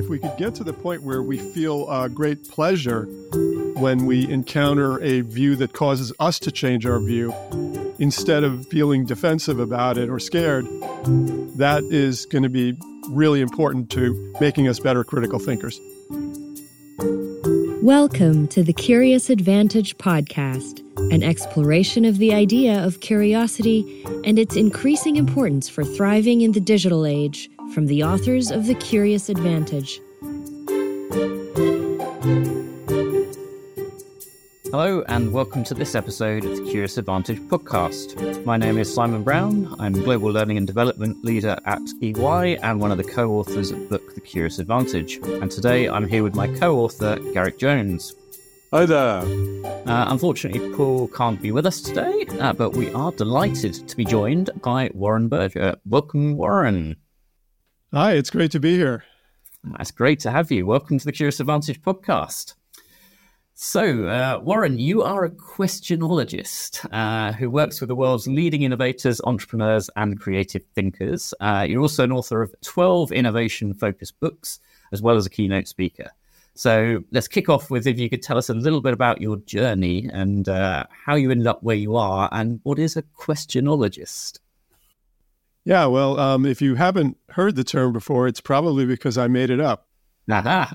if we could get to the point where we feel great pleasure when we encounter a view that causes us to change our view, instead of feeling defensive about it or scared, that is going to be really important to making us better critical thinkers. Welcome to the Curious Advantage podcast, an exploration of the idea of curiosity and its increasing importance for thriving in the digital age, from the authors of The Curious Advantage. Hello and welcome to this episode of the Curious Advantage podcast. My name is Simon Brown. I'm Global Learning and Development Leader at EY and one of the co-authors of the book The Curious Advantage. And today I'm here with my co-author, Garrick Jones. Hi there. Unfortunately, Paul can't be with us today, but we are delighted to be joined by Warren Berger. Welcome, Warren. Hi, it's great to be here. That's great to have you. Welcome to the Curious Advantage podcast. So, Warren, you are a questionologist who works with the world's leading innovators, entrepreneurs, and creative thinkers. You're also an author of 12 innovation-focused books, as well as a keynote speaker. So let's kick off with if you could tell us a little bit about your journey and how you ended up where you are and what is a questionologist. Yeah, well, if you haven't heard the term before, it's probably because I made it up. Aha.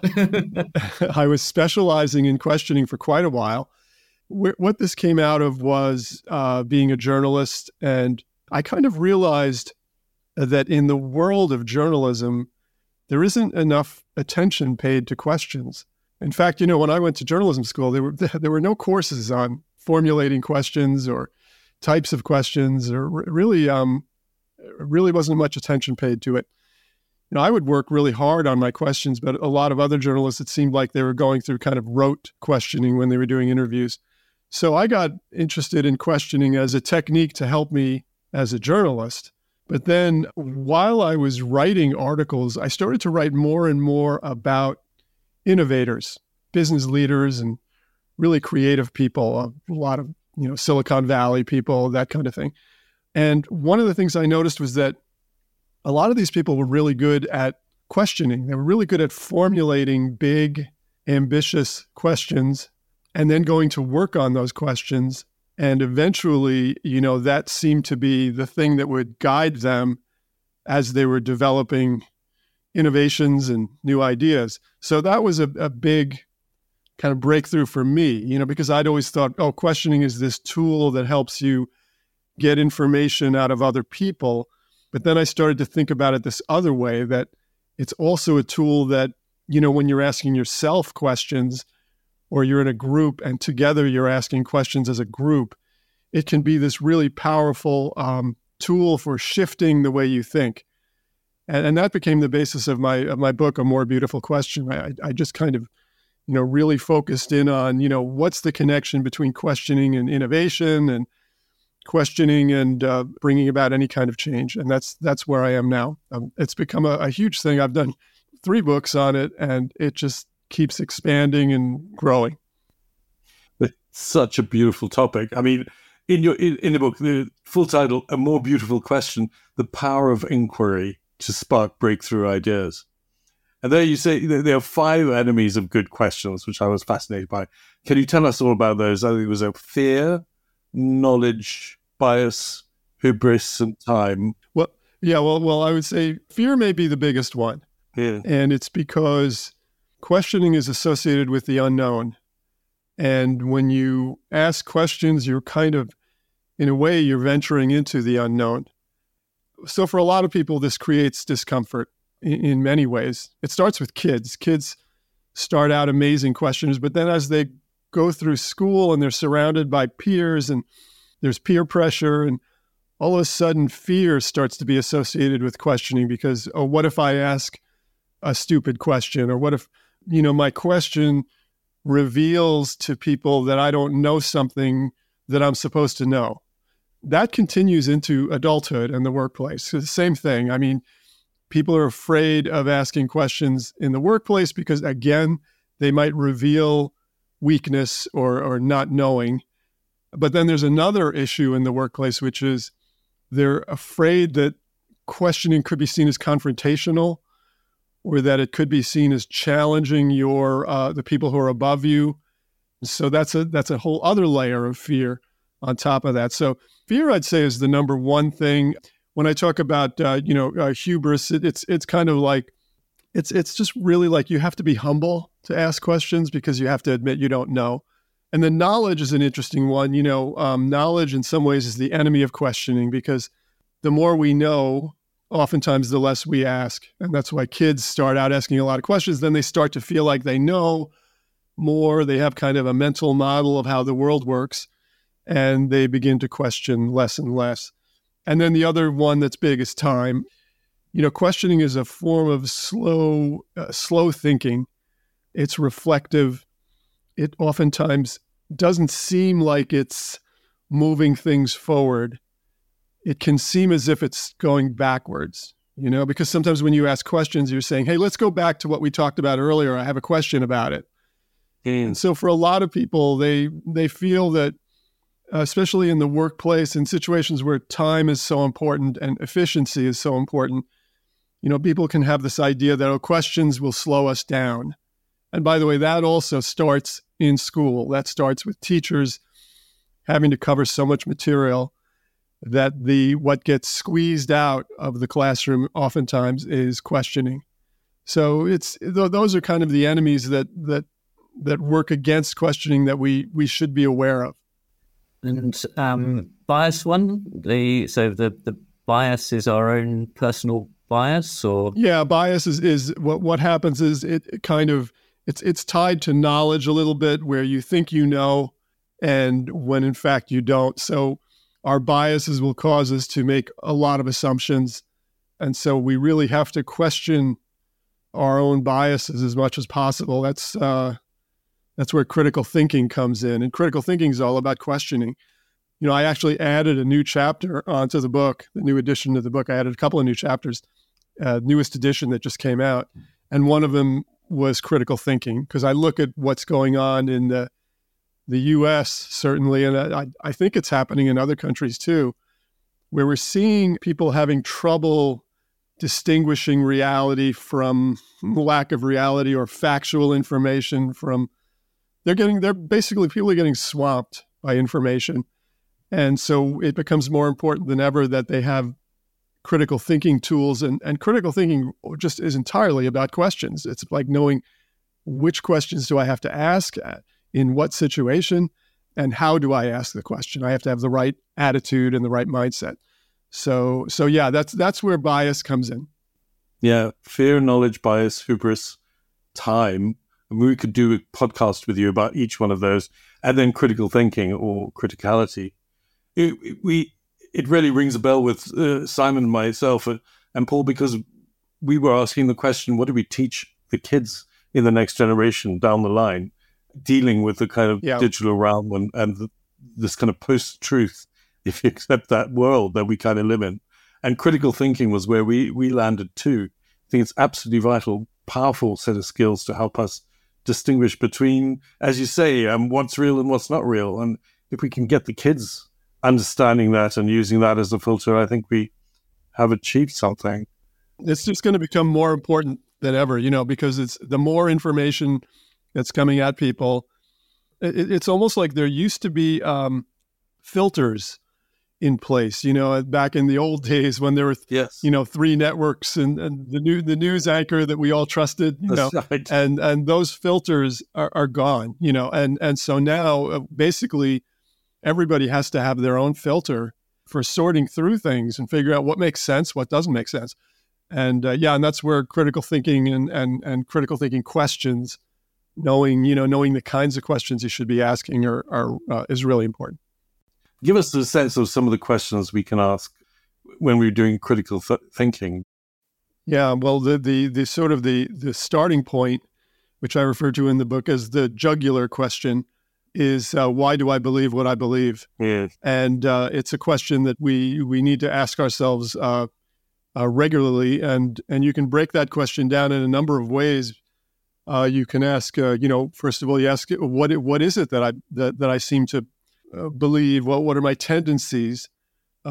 I was specializing in questioning for quite a while. What this came out of was being a journalist, and I kind of realized that in the world of journalism, there isn't enough attention paid to questions. In fact, when I went to journalism school, there were no courses on formulating questions or types of questions, or really wasn't much attention paid to it. I would work really hard on my questions, but a lot of other journalists, it seemed like they were going through kind of rote questioning when they were doing interviews. So I got interested in questioning as a technique to help me as a journalist. But then while I was writing articles, I started to write more and more about innovators, business leaders, and really creative people, a lot of, Silicon Valley people, that kind of thing. And one of the things I noticed was that a lot of these people were really good at questioning. They were really good at formulating big, ambitious questions and then going to work on those questions. And eventually, that seemed to be the thing that would guide them as they were developing innovations and new ideas. So that was a big kind of breakthrough for me, because I'd always thought, questioning is this tool that helps you get information out of other people. But then I started to think about it this other way, that it's also a tool that, when you're asking yourself questions or you're in a group and together you're asking questions as a group, it can be this really powerful tool for shifting the way you think. And that became the basis of my book, A More Beautiful Question. I just kind of, really focused in on, what's the connection between questioning and innovation and questioning and bringing about any kind of change. And that's where I am now. It's become a huge thing. I've done 3 books on it, and it just keeps expanding and growing. It's such a beautiful topic. I mean, in the book, the full title, A More Beautiful Question, The Power of Inquiry to Spark Breakthrough Ideas. And there you say there are 5 enemies of good questions, which I was fascinated by. Can you tell us all about those? I think it was fear, knowledge, bias, hubris, and time. Well, I would say fear may be the biggest one. Yeah. And it's because questioning is associated with the unknown. And when you ask questions, you're kind of, in a way, you're venturing into the unknown. So for a lot of people, this creates discomfort in many ways. It starts with kids. Kids start out amazing questioners, but then as they go through school and they're surrounded by peers and there's peer pressure, and all of a sudden fear starts to be associated with questioning because, what if I ask a stupid question? Or what if, my question reveals to people that I don't know something that I'm supposed to know? That continues into adulthood and the workplace. So the same thing. I mean, people are afraid of asking questions in the workplace because, again, they might reveal weakness or not knowing. But then there's another issue in the workplace, which is they're afraid that questioning could be seen as confrontational or that it could be seen as challenging the people who are above you. So that's a whole other layer of fear on top of that. So fear, I'd say, is the number one thing. When I talk about hubris, it's kind of like it's just really like you have to be humble to ask questions because you have to admit you don't know. And then knowledge is an interesting one. Knowledge in some ways is the enemy of questioning because the more we know, oftentimes the less we ask. And that's why kids start out asking a lot of questions. Then they start to feel like they know more. They have kind of a mental model of how the world works, and they begin to question less and less. And then the other one that's big is time. Questioning is a form of slow thinking. It's reflective. It oftentimes doesn't seem like it's moving things forward. It can seem as if it's going backwards, because sometimes when you ask questions, you're saying, hey, let's go back to what we talked about earlier. I have a question about it. And so for a lot of people, they feel that, especially in the workplace, in situations where time is so important and efficiency is so important, people can have this idea that questions will slow us down. And by the way, that also starts in school. That starts with teachers having to cover so much material that what gets squeezed out of the classroom oftentimes is questioning. So those are kind of the enemies that work against questioning that we should be aware of. And bias one, the bias is our own personal bias, or bias is what happens is it kind of it's tied to knowledge a little bit, where you think you know, and when in fact you don't. So our biases will cause us to make a lot of assumptions, and so we really have to question our own biases as much as possible. That's where critical thinking comes in. And critical thinking is all about questioning. I actually added a new chapter onto the book, the new edition of the book. I added a couple of new chapters, newest edition that just came out. And one of them was critical thinking, because I look at what's going on in the U.S., certainly, and I think it's happening in other countries too, where we're seeing people having trouble distinguishing reality from lack of reality, or factual information from people are getting swamped by information. And so it becomes more important than ever that they have critical thinking tools, and critical thinking just is entirely about questions. It's like knowing which questions do I have to ask, in what situation, and how do I ask the question. I have to have the right attitude and the right mindset. So yeah, that's where bias comes in. Yeah, fear, knowledge, bias, hubris, time. We could do a podcast with you about each one of those, and then critical thinking or criticality. It really rings a bell with Simon and myself and Paul, because we were asking the question, what do we teach the kids in the next generation down the line, dealing with the kind of digital realm and this kind of post-truth, if you accept that world that we kind of live in. And critical thinking was where we landed too. I think it's absolutely vital, powerful set of skills to help us distinguish between, as you say, what's real and what's not real. And if we can get the kids understanding that and using that as a filter, I think we have achieved something. It's just going to become more important than ever, because it's the more information that's coming at people. It's almost like there used to be filters in place, back in the old days when there were, three networks and the news anchor that we all trusted, right. and those filters are gone, and so now basically everybody has to have their own filter for sorting through things and figure out what makes sense, what doesn't make sense. And and that's where critical thinking and critical thinking questions, knowing the kinds of questions you should be asking is really important. Give us a sense of some of the questions we can ask when we're doing critical thinking. Yeah, well, the sort of the starting point, which I refer to in the book as the jugular question, is why do I believe what I believe? Yeah. And it's a question that we need to ask ourselves regularly, and you can break that question down in a number of ways. You can ask, first of all, you ask what is it that I seem to believe? What are my tendencies?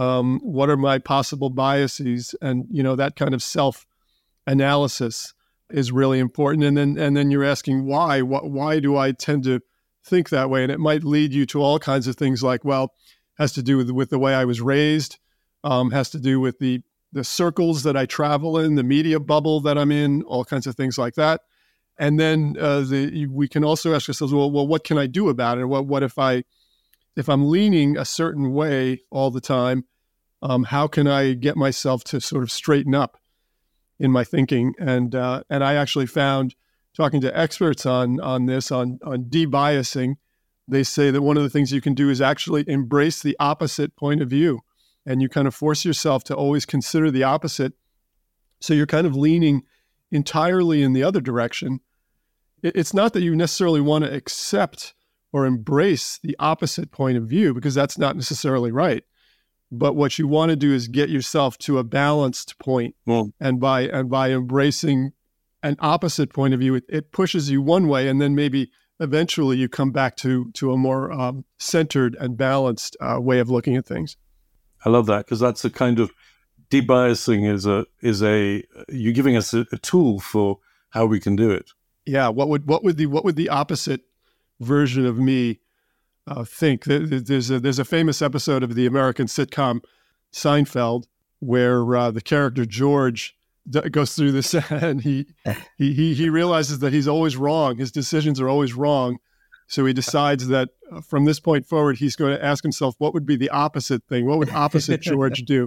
What are my possible biases? And that kind of self-analysis. is really important. And then you're asking why do I tend to think that way? And it might lead you to all kinds of things like, well, has to do with the way I was raised, has to do with the circles that I travel in, the media bubble that I'm in, all kinds of things like that. And then we can also ask ourselves, well, what can I do about it? What if I'm leaning a certain way all the time? How can I get myself to sort of straighten up in my thinking? And I actually found, talking to experts on debiasing, they say that one of the things you can do is actually embrace the opposite point of view, and you kind of force yourself to always consider the opposite. So you're kind of leaning entirely in the other direction. It's not that you necessarily want to accept or embrace the opposite point of view, because that's not necessarily right. But what you want to do is get yourself to a balanced point. Well, And by embracing an opposite point of view, it pushes you one way, and then maybe eventually you come back to a more centered and balanced way of looking at things. I love that, because that's a kind of debiasing is a you're giving us a tool for how we can do it. Yeah. What would the opposite version of me think? There's a famous episode of the American sitcom Seinfeld where the character George goes through this, and he realizes that he's always wrong. His decisions are always wrong. So he decides that from this point forward, he's going to ask himself, what would be the opposite thing? What would opposite George do?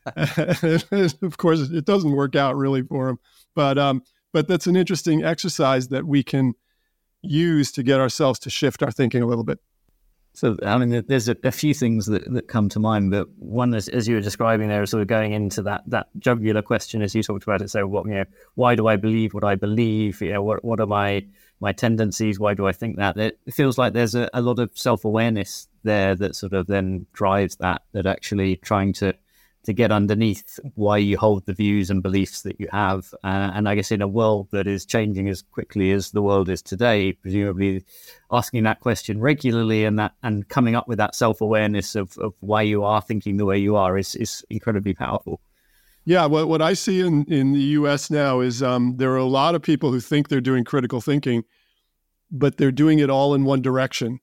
And of course, it doesn't work out really for him. But that's an interesting exercise that we can use to get ourselves to shift our thinking a little bit. So, I mean, there's a few things that come to mind, but one, as you were describing there, sort of going into that jugular question, as you talked about it. So, why do I believe what I believe? What are my tendencies? Why do I think that? It feels like there's a lot of self-awareness there that sort of then drives that actually trying to get underneath why you hold the views and beliefs that you have. And I guess in a world that is changing as quickly as the world is today, presumably asking that question regularly and coming up with that self-awareness of why you are thinking the way you are is incredibly powerful. Yeah, what I see in the U.S. now is there are a lot of people who think they're doing critical thinking, but they're doing it all in one direction.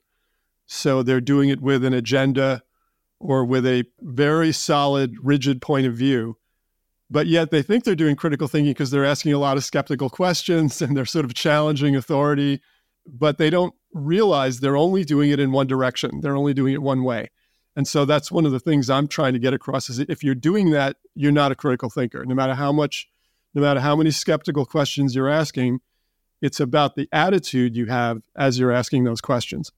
So they're doing it with an agenda or with a very solid, rigid point of view. But yet they think they're doing critical thinking because they're asking a lot of skeptical questions and they're sort of challenging authority, but they don't realize they're only doing it in one direction. They're only doing it one way. And so that's one of the things I'm trying to get across is if you're doing that, you're not a critical thinker. No matter how many skeptical questions you're asking, it's about the attitude you have as you're asking those questions.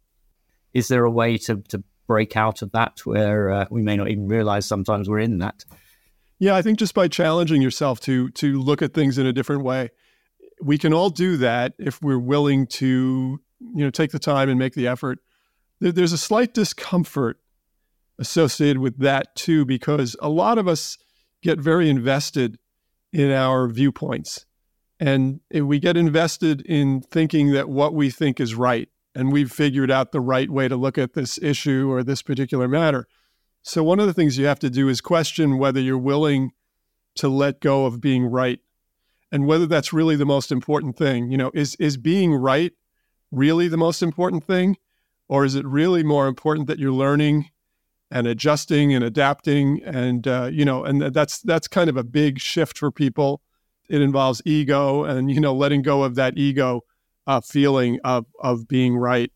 Is there a way to break out of that where we may not even realize sometimes we're in that? Yeah, I think just by challenging yourself to look at things in a different way. We can all do that if we're willing to, take the time and make the effort. There's a slight discomfort associated with that too, because a lot of us get very invested in our viewpoints. And we get invested in thinking that what we think is right, and we've figured out the right way to look at this issue or this particular matter. So one of the things you have to do is question whether you're willing to let go of being right, and whether that's really the most important thing. Is being right really the most important thing? Or is it really more important that you're learning and adjusting and adapting? And, and that's kind of a big shift for people. It involves ego and, letting go of that ego feeling of being right.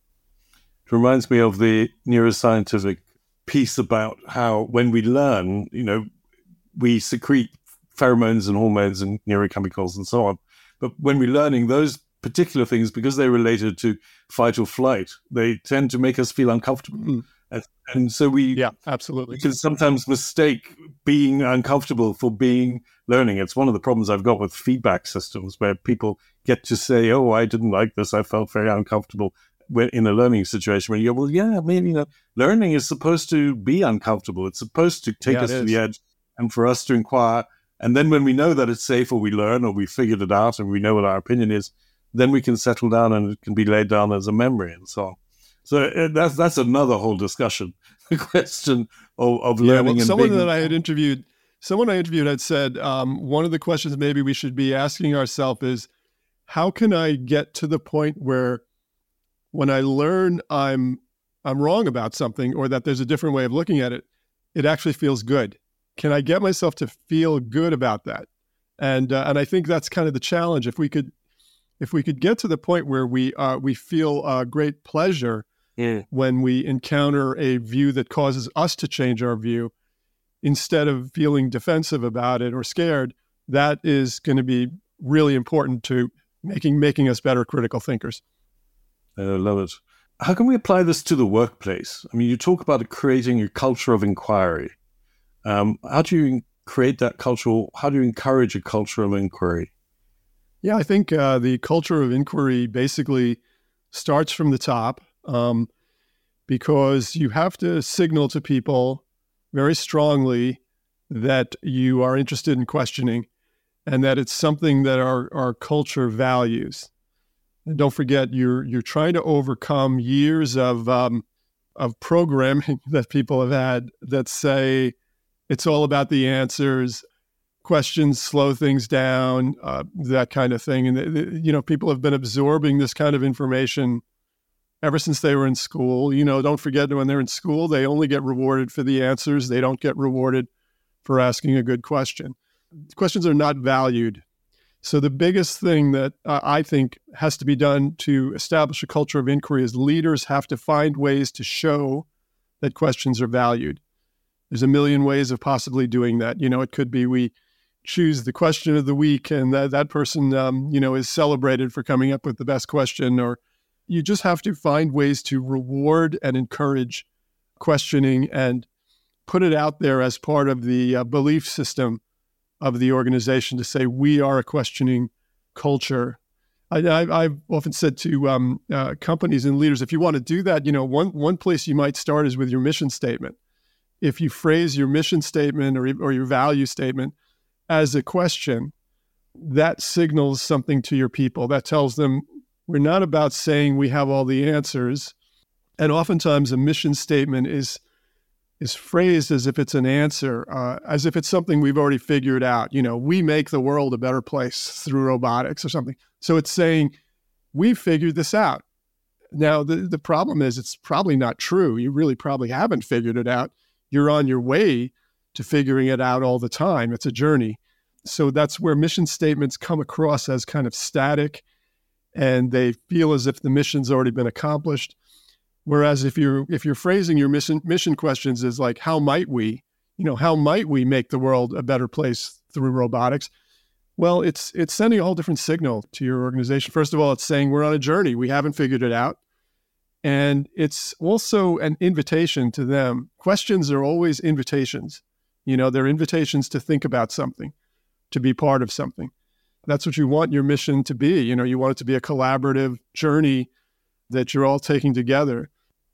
It reminds me of the neuroscientific piece about how when we learn, we secrete pheromones and hormones and neurochemicals and so on. But when we're learning those particular things, because they're related to fight or flight, they tend to make us feel uncomfortable. Mm-hmm. And so absolutely. We can sometimes mistake being uncomfortable for being learning. It's one of the problems I've got with feedback systems, where people get to say, "Oh, I didn't like this. I felt very uncomfortable." In a learning situation, where you go, "Well, yeah, maybe learning is supposed to be uncomfortable. It's supposed to take us to the edge, and for us to inquire. And then when we know that it's safe, or we learn, or we figured it out, and we know what our opinion is, then we can settle down, and it can be laid down as a memory and so on." So that's another whole discussion, the question of learning. And someone I interviewed had said one of the questions maybe we should be asking ourselves is, how can I get to the point where when I learn I'm wrong about something, or that there's a different way of looking at it, it actually feels good? Can I get myself to feel good about that? And I think that's kind of the challenge. If we could get to the point where we feel great pleasure when we encounter a view that causes us to change our view, instead of feeling defensive about it or scared, that is going to be really important to making us better critical thinkers. I love it. How can we apply this to the workplace? I mean, you talk about creating a culture of inquiry. How do you create that culture? How do you encourage a culture of inquiry? Yeah, I think the culture of inquiry basically starts from the top, because you have to signal to people very strongly that you are interested in questioning and that it's something that our culture values. And don't forget, you're trying to overcome years of programming that people have had that say it's all about the answers, questions slow things down, that kind of thing. And people have been absorbing this kind of information ever since they were in school. Don't forget, when they're in school, they only get rewarded for the answers. They don't get rewarded for asking a good question. Questions are not valued. So the biggest thing that I think has to be done to establish a culture of inquiry is leaders have to find ways to show that questions are valued. There's a million ways of possibly doing that. It could be we choose the question of the week, and that person, is celebrated for coming up with the best question. Or you just have to find ways to reward and encourage questioning and put it out there as part of the belief system of the organization, to say we are a questioning culture. I've often said to companies and leaders, if you want to do that, one place you might start is with your mission statement. If you phrase your mission statement or your value statement as a question, that signals something to your people. That tells them we're not about saying we have all the answers. And oftentimes a mission statement is phrased as if it's an answer, as if it's something we've already figured out. We make the world a better place through robotics or something. So it's saying, we figured this out. Now, the problem is it's probably not true. You really probably haven't figured it out. You're on your way to figuring it out all the time. It's a journey. So that's where mission statements come across as kind of static, and they feel as if the mission's already been accomplished. Whereas if you're phrasing your mission questions as like, how might we make the world a better place through robotics? Well, it's sending a whole different signal to your organization. First of all, it's saying we're on a journey. We haven't figured it out. And it's also an invitation to them. Questions are always invitations. They're invitations to think about something, to be part of something. That's what you want your mission to be. You want it to be a collaborative journey that you're all taking together.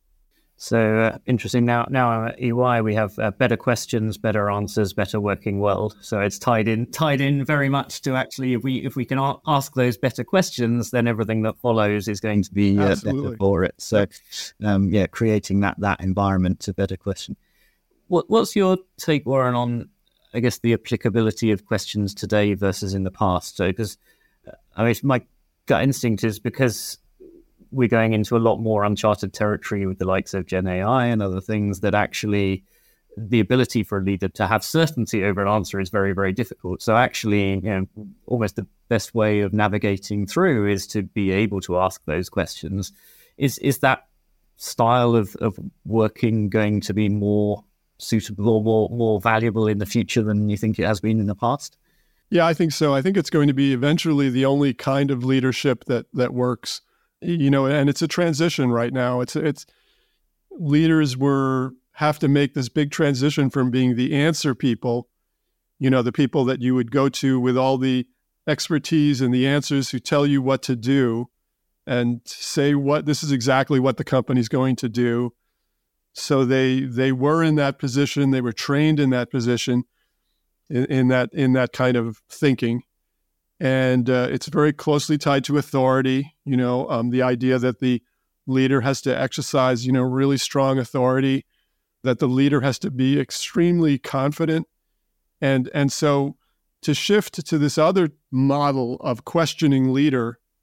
So interesting. Now at EY we have better questions, better answers, better working world. So it's tied in very much to actually if we can ask those better questions, then everything that follows is going to be better for it. So creating that environment to better question. What's your take, Warren, on I guess the applicability of questions today versus in the past? So because my gut instinct is because we're going into a lot more uncharted territory with the likes of Gen AI and other things, that actually the ability for a leader to have certainty over an answer is very, very difficult. So actually, almost the best way of navigating through is to be able to ask those questions. Is that style of working going to be more suitable or more valuable in the future than you think it has been in the past? Yeah, I think so. I think it's going to be eventually the only kind of leadership that works. And it's a transition right now. It's leaders have to make this big transition from being the answer people, the people that you would go to with all the expertise and the answers, who tell you what to do and say this is exactly what the company's going to do. So they were in that position. They were trained in that position, in that kind of thinking. And it's very closely tied to authority, the idea that the leader has to exercise, really strong authority, that the leader has to be extremely confident. And so to shift to this other model of questioning leader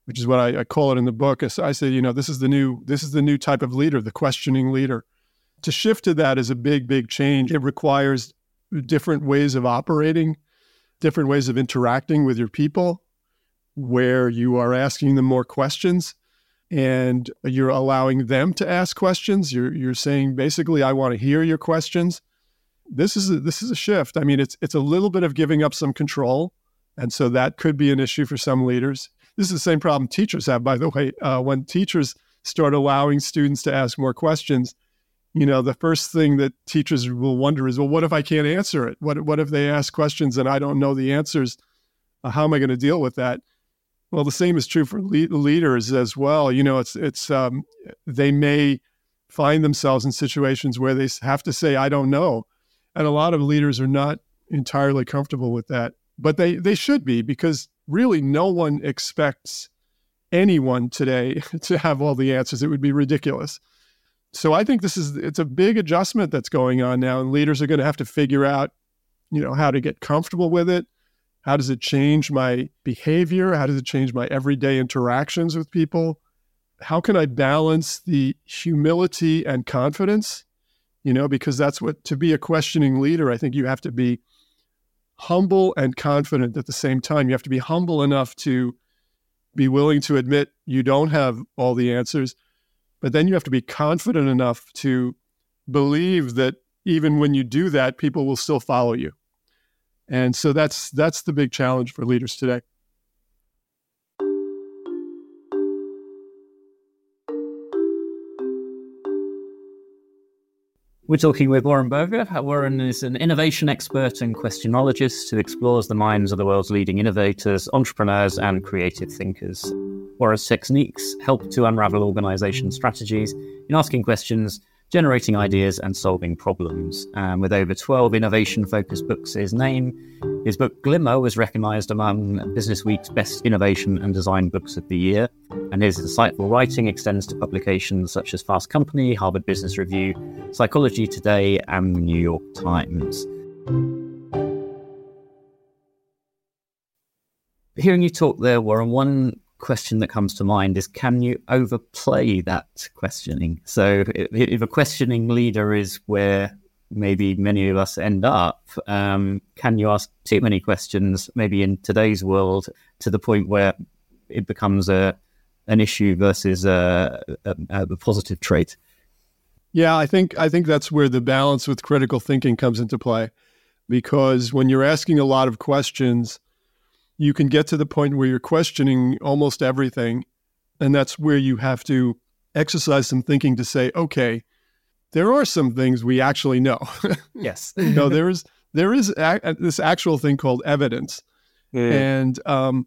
which is what I call it in the book. I say, this is the new type of leader, the questioning leader. To shift to that is a big, big change. It requires different ways of operating, different ways of interacting with your people, where you are asking them more questions and you're allowing them to ask questions. You're saying, basically, I want to hear your questions. This is a shift. I mean, it's a little bit of giving up some control. And so that could be an issue for some leaders. This is the same problem teachers have, by the way. When teachers start allowing students to ask more questions, the first thing that teachers will wonder is, well, what if I can't answer it? What if they ask questions and I don't know the answers? How am I going to deal with that? Well, the same is true for leaders as well. They may find themselves in situations where they have to say, I don't know. And a lot of leaders are not entirely comfortable with that. But they should be, because really no one expects anyone today to have all the answers. It would be ridiculous. So I think it's a big adjustment that's going on now, and leaders are going to have to figure out, how to get comfortable with it. How does it change my behavior? How does it change my everyday interactions with people? How can I balance the humility and confidence? Because that's to be a questioning leader, I think you have to be humble and confident at the same time. You have to be humble enough to be willing to admit you don't have all the answers, but then you have to be confident enough to believe that even when you do that, people will still follow you. And so that's the big challenge for leaders today. We're talking with Warren Berger. Warren is an innovation expert and questionologist who explores the minds of the world's leading innovators, entrepreneurs, and creative thinkers. Warren's techniques help to unravel organization strategies in asking questions, generating ideas, and solving problems. With over 12 innovation-focused books to his name, his book Glimmer was recognized among Businessweek's best innovation and design books of the year, and his insightful writing extends to publications such as Fast Company, Harvard Business Review, Psychology Today, and the New York Times. Hearing you talk there, Warren, one question that comes to mind is, can you overplay that questioning? So if a questioning leader is where maybe many of us end up, can you ask too many questions, maybe in today's world, to the point where it becomes an issue versus a positive trait? Yeah, I think that's where the balance with critical thinking comes into play, because when you're asking a lot of questions, you can get to the point where you're questioning almost everything. And that's where you have to exercise some thinking to say, okay, there are some things we actually know. Yes. There is this actual thing called evidence. And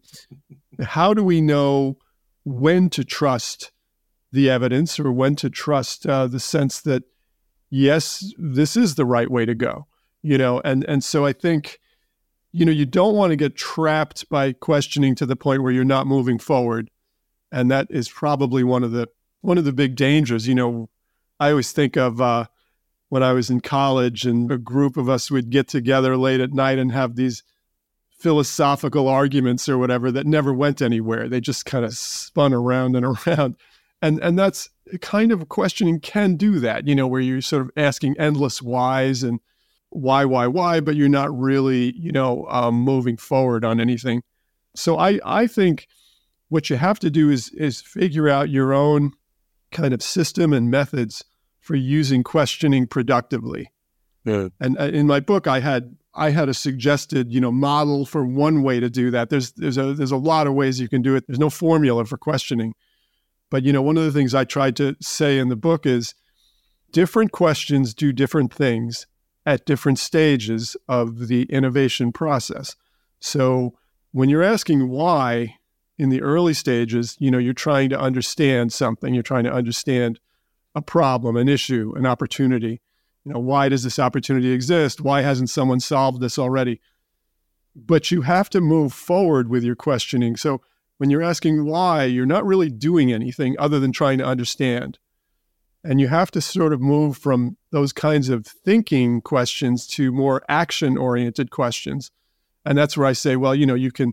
how do we know when to trust the evidence, or when to trust the sense that, yes, this is the right way to go? And so I think, you don't want to get trapped by questioning to the point where you're not moving forward. And that is probably one of the big dangers. I always think of when I was in college and a group of us would get together late at night and have these philosophical arguments or whatever that never went anywhere. They just kind of spun around and around. And that's kind of questioning can do that, where you're sort of asking endless whys and why, but you're not really, moving forward on anything. So I think what you have to do is figure out your own kind of system and methods for using questioning productively. Yeah. And in my book, I had a suggested, model for one way to do that. There's a lot of ways you can do it. There's no formula for questioning. But, one of the things I tried to say in the book is different questions do different things at different stages of the innovation process. So when you're asking why in the early stages, you're trying to understand something. You're trying to understand a problem, an issue, an opportunity. Why does this opportunity exist? Why hasn't someone solved this already? But you have to move forward with your questioning. So when you're asking why, you're not really doing anything other than trying to understand. And you have to sort of move from those kinds of thinking questions to more action-oriented questions. And that's where I say, well, you can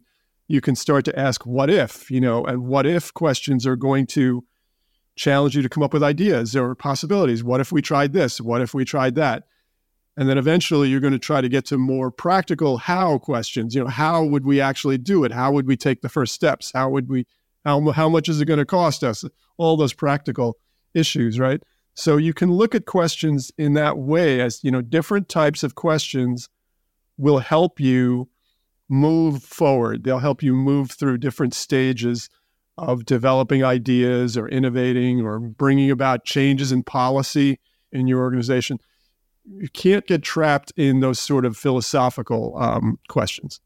you can start to ask what if, and what if questions are going to challenge you to come up with ideas or possibilities. What if we tried this? What if we tried that? And then eventually you're going to try to get to more practical how questions. How would we actually do it? How would we take the first steps? How much is it going to cost us? All those practical issues, right? So you can look at questions in that way as, different types of questions will help you move forward. They'll help you move through different stages of developing ideas or innovating or bringing about changes in policy in your organization. You can't get trapped in those sort of philosophical questions.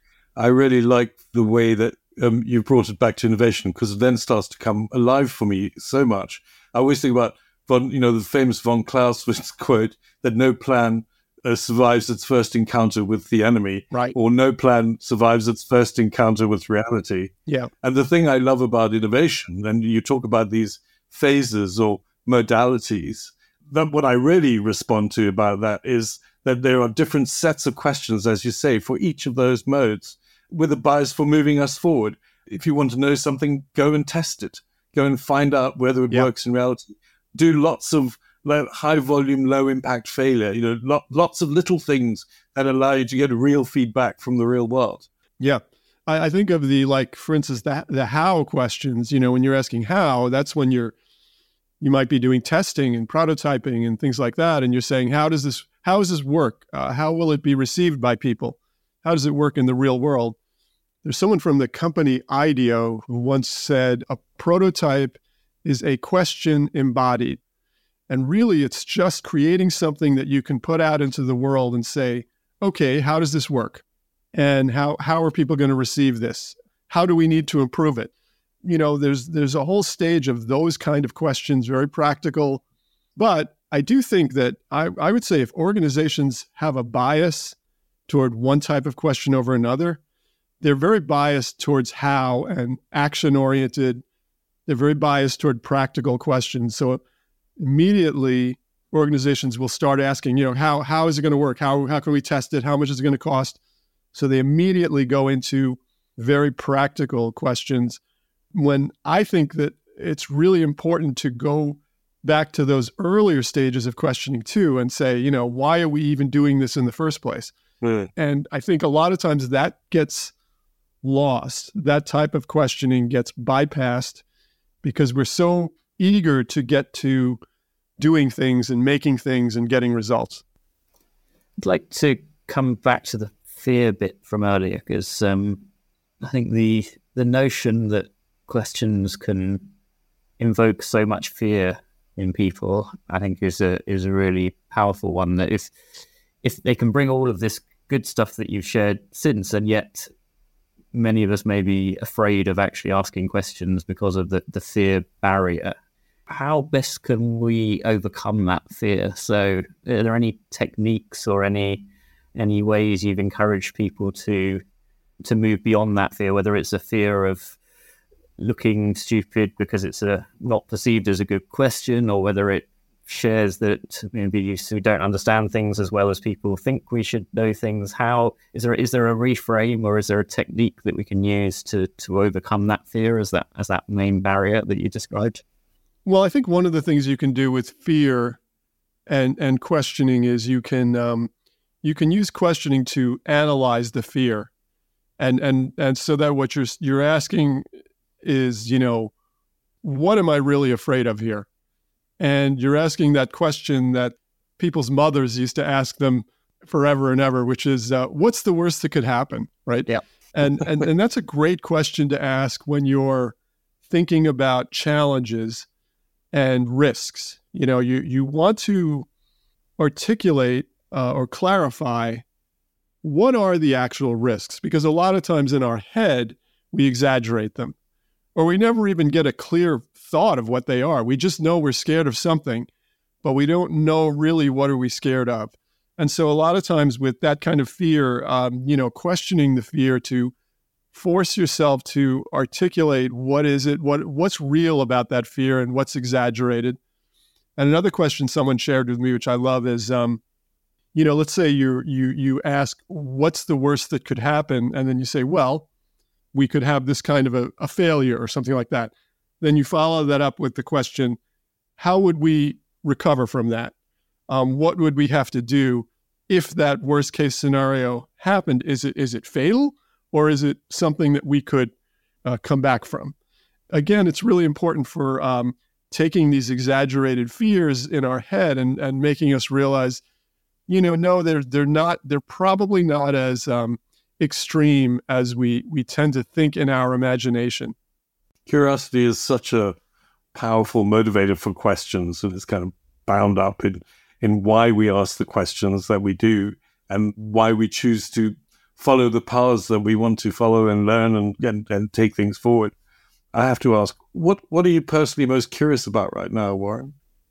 I really like the way that you brought it back to innovation, because it then starts to come alive for me so much. I always think about the famous von Clausewitz quote that no plan survives its first encounter with the enemy, right? Or no plan survives its first encounter with reality. Yeah. And the thing I love about innovation, and you talk about these phases or modalities, that what I really respond to about that is that there are different sets of questions, as you say, for each of those modes, with a bias for moving us forward. If you want to know something, go and test it. Go and find out whether it works in reality. Do lots of high volume, low impact failure, lots of little things that allow you to get real feedback from the real world. Yeah. I think of for instance, the how questions, when you're asking how, that's when you might be doing testing and prototyping and things like that. And you're saying, how does this work? How will it be received by people? How does it work in the real world? There's someone from the company IDEO who once said, a prototype is a question embodied. And really, it's just creating something that you can put out into the world and say, okay, how does this work? And how are people going to receive this? How do we need to improve it? There's a whole stage of those kind of questions, very practical. But I do think that I would say if organizations have a bias toward one type of question over another, they're very biased towards how and action-oriented. They're very biased toward practical questions. So immediately organizations will start asking, how is it going to work? How can we test it? How much is it going to cost? So they immediately go into very practical questions, when I think that it's really important to go back to those earlier stages of questioning too and say, why are we even doing this in the first place? Mm. And I think a lot of times that gets lost. That type of questioning gets bypassed because we're so eager to get to doing things and making things and getting results. I'd like to come back to the fear bit from earlier, because I think the notion that questions can invoke so much fear in people, I think is a really powerful one. That if they can bring all of this good stuff that you've shared since, and yet many of us may be afraid of actually asking questions because of the fear barrier. How best can we overcome that fear? So are there any techniques or any ways you've encouraged people to move beyond that fear, whether it's a fear of looking stupid because it's not perceived as a good question, or whether it shares that maybe we don't understand things as well as people think we should know things? How is there a reframe, or is there a technique that we can use to overcome that fear as that main barrier that you described? Well, I think one of the things you can do with fear and questioning is you can use questioning to analyze the fear, and so that what you're asking is, what am I really afraid of here? And you're asking that question that people's mothers used to ask them forever and ever, which is, what's the worst that could happen, right? Yeah. And that's a great question to ask when you're thinking about challenges and risks. You want to articulate or clarify what are the actual risks, because a lot of times in our head, we exaggerate them, or we never even get a clear thought of what they are. We just know we're scared of something, but we don't know really what are we scared of. And so a lot of times with that kind of fear, questioning the fear to force yourself to articulate what is it, what's real about that fear and what's exaggerated. And another question someone shared with me, which I love, is, let's say you ask, what's the worst that could happen? And then you say, well, we could have this kind of a failure or something like that. Then you follow that up with the question, how would we recover from that? What would we have to do if that worst case scenario happened? Is it fatal, or is it something that we could come back from? Again, it's really important for taking these exaggerated fears in our head and making us realize, no, they're probably not as extreme as we tend to think in our imagination. Curiosity is such a powerful motivator for questions, and it's kind of bound up in why we ask the questions that we do and why we choose to follow the paths that we want to follow and learn and take things forward. I have to ask, what are you personally most curious about right now, Warren?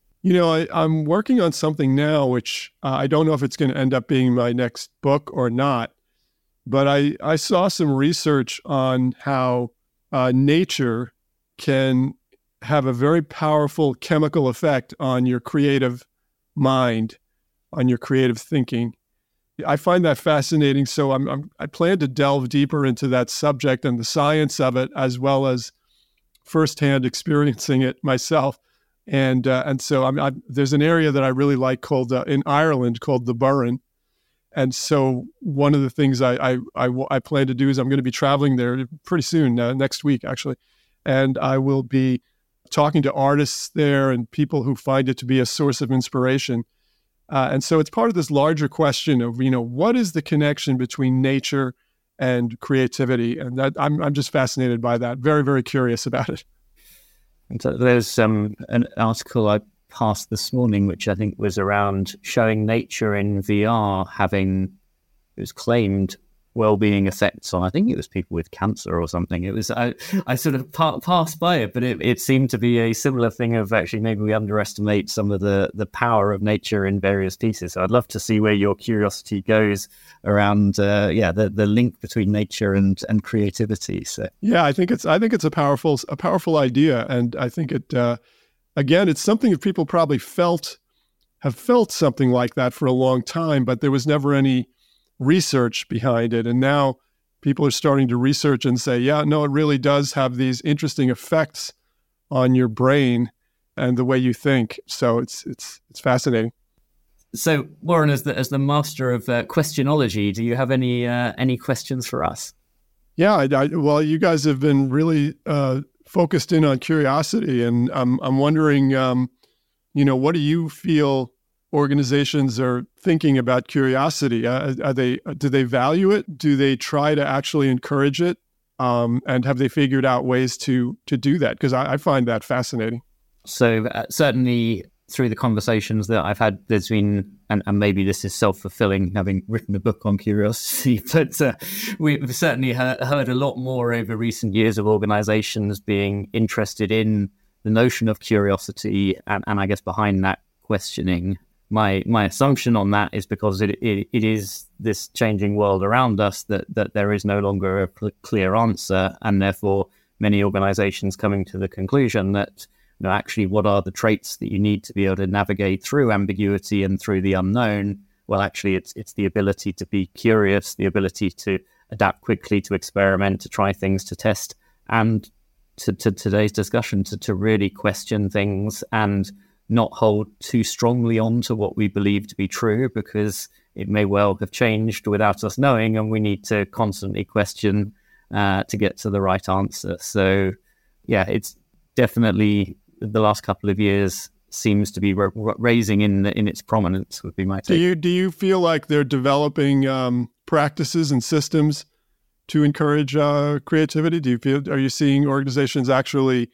I'm working on something now, which I don't know if it's going to end up being my next book or not, but I saw some research on how nature can have a very powerful chemical effect on your creative mind, on your creative thinking. I find that fascinating. So I plan to delve deeper into that subject and the science of it, as well as firsthand experiencing it myself. And so there's an area that I really like called in Ireland called the Burren. And so one of the things I plan to do is I'm going to be traveling there pretty soon, next week actually, and I will be talking to artists there and people who find it to be a source of inspiration. And so it's part of this larger question of, what is the connection between nature and creativity? And that I'm just fascinated by that. Very, very curious about it. And so there's an article I passed this morning, which I think was around showing nature in VR it was claimed well-being effects on, I think it was people with cancer or something. It was, I sort of passed by it, but it seemed to be a similar thing of actually maybe we underestimate some of the power of nature in various pieces. So I'd love to see where your curiosity goes around, the link between nature and creativity. So yeah, I think it's a powerful idea, and I think it again, it's something that people probably have felt something like that for a long time, but there was never any research behind it. And now people are starting to research and say, yeah, no, it really does have these interesting effects on your brain and the way you think. So it's fascinating. So Warren, as the master of questionology, do you have any questions for us? Yeah, well, you guys have been really focused in on curiosity, and I'm wondering, what do you feel organizations are thinking about curiosity? Do they value it? Do they try to actually encourage it? And have they figured out ways to do that? Because I find that fascinating. So certainly through the conversations that I've had, there's been, and maybe this is self-fulfilling, having written a book on curiosity, but we've certainly heard a lot more over recent years of organizations being interested in the notion of curiosity and I guess behind that questioning. My assumption on that is because it is this changing world around us that there is no longer a clear answer, and therefore many organizations coming to the conclusion that actually what are the traits that you need to be able to navigate through ambiguity and through the unknown? Well, actually it's the ability to be curious, the ability to adapt quickly, to experiment, to try things, to test, and to today's discussion to really question things and not hold too strongly on to what we believe to be true, because it may well have changed without us knowing, and we need to constantly question to get to the right answer. So yeah, it's definitely the last couple of years seems to be raising in its prominence, would be my take. Do you feel like they're developing practices and systems to encourage creativity? Are you seeing organizations actually,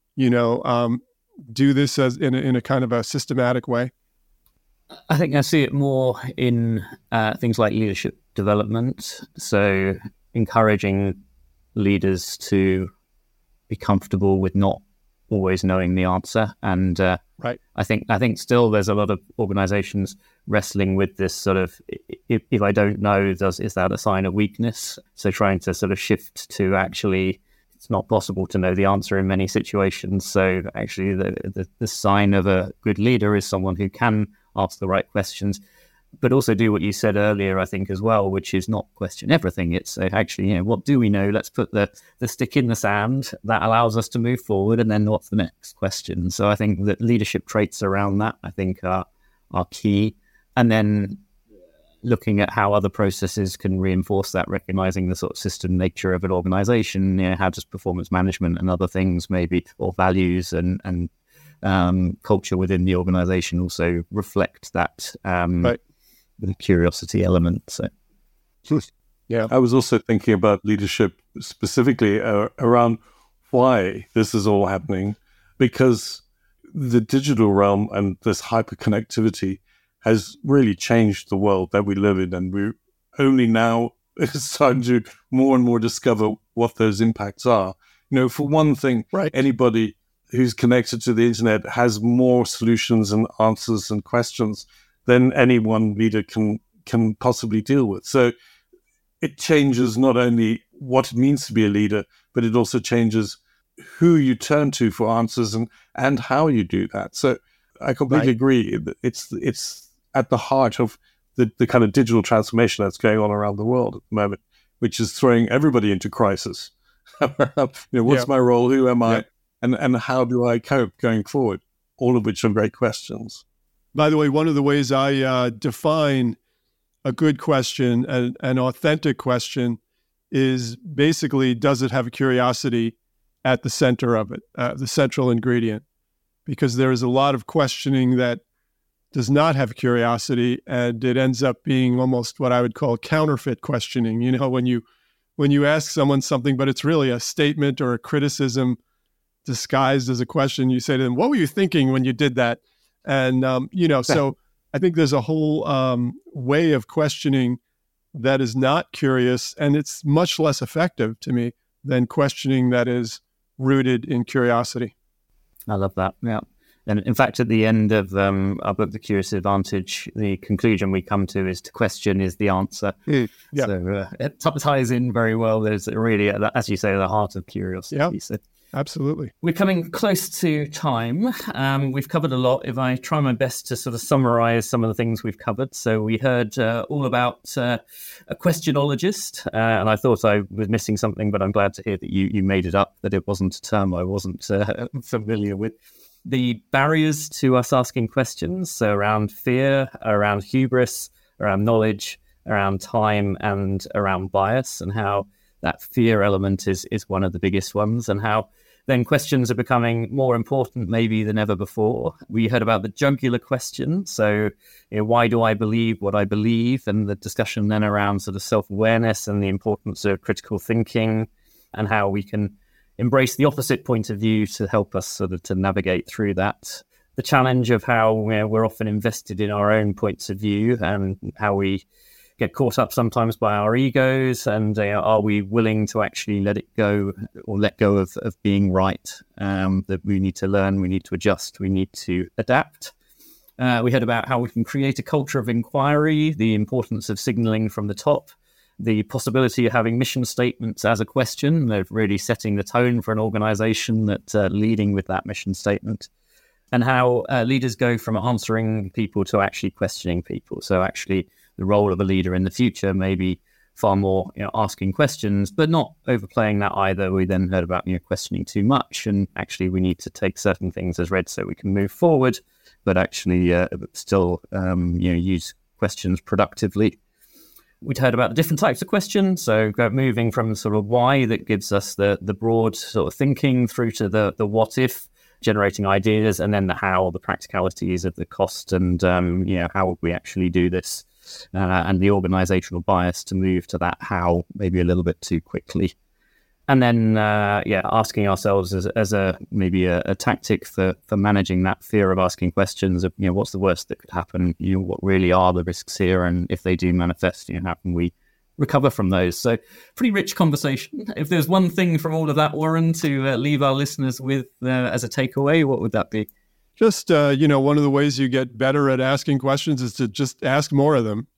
do this as in a kind of a systematic way? I think I see it more in things like leadership development. So encouraging leaders to be comfortable with not always knowing the answer. And right. I think still there's a lot of organizations wrestling with this sort of, if I don't know, is that a sign of weakness? So trying to sort of shift to actually, it's not possible to know the answer in many situations. So actually the sign of a good leader is someone who can ask the right questions. but also do what you said earlier, I think, as well, which is not question everything. It's actually, what do we know? Let's put the stick in the sand. That allows us to move forward. And then what's the next question? So I think that leadership traits around that, I think, are key. And then looking at how other processes can reinforce that, recognizing the sort of system nature of an organization, how does performance management and other things maybe, or values and culture within the organization also reflect that the curiosity element. So, yeah, I was also thinking about leadership specifically around why this is all happening, because the digital realm and this hyperconnectivity has really changed the world that we live in, and we're only now starting to more and more discover what those impacts are. For one thing, anybody who's connected to the internet has more solutions and answers and questions than any one leader can possibly deal with. So it changes not only what it means to be a leader, but it also changes who you turn to for answers and how you do that. So I completely agree. It's at the heart of the kind of digital transformation that's going on around the world at the moment, which is throwing everybody into crisis. What's my role? Who am I? And how do I cope going forward? All of which are great questions. By the way, one of the ways I define a good question, an authentic question, is basically, does it have a curiosity at the center of it, the central ingredient? Because there is a lot of questioning that does not have curiosity, and it ends up being almost what I would call counterfeit questioning. When you ask someone something, but it's really a statement or a criticism disguised as a question, you say to them, "What were you thinking when you did that?" And, so I think there's a whole way of questioning that is not curious, and it's much less effective to me than questioning that is rooted in curiosity. I love that. Yeah. And in fact, at the end of our book, The Curious Advantage, the conclusion we come to is to question is the answer. Yeah. So it ties in very well. There's really, as you say, the heart of curiosity. Yeah. So absolutely. We're coming close to time. We've covered a lot. If I try my best to sort of summarize some of the things we've covered. So we heard all about a questionologist, and I thought I was missing something, but I'm glad to hear that you made it up, that it wasn't a term I wasn't familiar with. The barriers to us asking questions, so around fear, around hubris, around knowledge, around time, and around bias, and how that fear element is one of the biggest ones, and how then questions are becoming more important maybe than ever before. We heard about the jugular question. So why do I believe what I believe? And the discussion then around sort of self-awareness and the importance of critical thinking, and how we can embrace the opposite point of view to help us sort of to navigate through that. The challenge of how we're often invested in our own points of view, and how we get caught up sometimes by our egos, and are we willing to actually let it go, or let go of being right? That we need to learn, we need to adjust, we need to adapt. We heard about how we can create a culture of inquiry, the importance of signaling from the top, the possibility of having mission statements as a question, of really setting the tone for an organization that's leading with that mission statement, and how leaders go from answering people to actually questioning people. So actually the role of a leader in the future may be far more asking questions, but not overplaying that either. We then heard about questioning too much, and actually we need to take certain things as read so we can move forward, but actually still use questions productively. We'd heard about the different types of questions, so moving from sort of why, that gives us the broad sort of thinking, through to the what if, generating ideas, and then the how, the practicalities of the cost, and how would we actually do this, and the organizational bias to move to that how maybe a little bit too quickly. And then, asking ourselves as a tactic for managing that fear of asking questions of, what's the worst that could happen? What really are the risks here? And if they do manifest, how can we recover from those? So pretty rich conversation. If there's one thing from all of that, Warren, to leave our listeners with as a takeaway, what would that be? Just, one of the ways you get better at asking questions is to just ask more of them,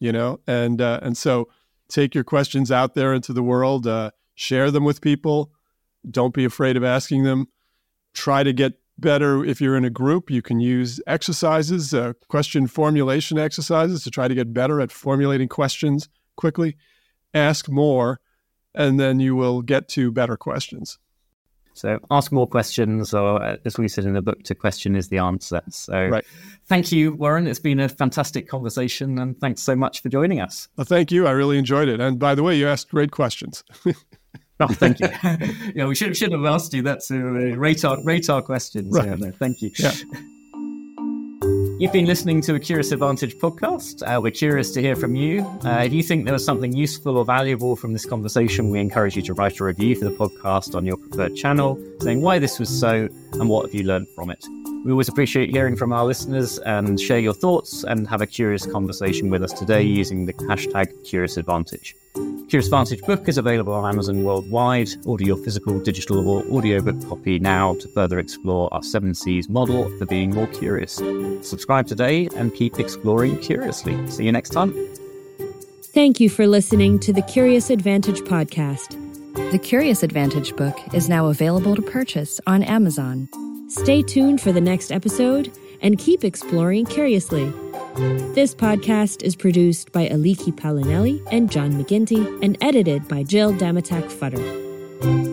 and so take your questions out there into the world, share them with people. Don't be afraid of asking them. Try to get better if you're in a group. You can use exercises, question formulation exercises to try to get better at formulating questions quickly. Ask more, and then you will get to better questions. So ask more questions, or as we said in the book, to question is the answer. So right. Thank you, Warren. It's been a fantastic conversation, and thanks so much for joining us. Well, thank you. I really enjoyed it. And by the way, you asked great questions. Oh, thank you. Yeah, we should have asked you that to rate our questions. Right. Yeah, no, thank you. Yeah. You've been listening to a Curious Advantage podcast. We're curious to hear from you. If you think there was something useful or valuable from this conversation, we encourage you to write a review for the podcast on your preferred channel, saying why this was so and what have you learned from it. We always appreciate hearing from our listeners, and share your thoughts and have a curious conversation with us today using the hashtag CuriousAdvantage. Curious Advantage book is available on Amazon worldwide. Order your physical, digital, or audiobook copy now to further explore our 7 C's model for being more curious. Subscribe today and keep exploring curiously. See you next time. Thank you for listening to the Curious Advantage podcast. The Curious Advantage book is now available to purchase on Amazon. Stay tuned for the next episode and keep exploring curiously. This podcast is produced by Aliki Palinelli and John McGinty and edited by Jill Damatak-Futter.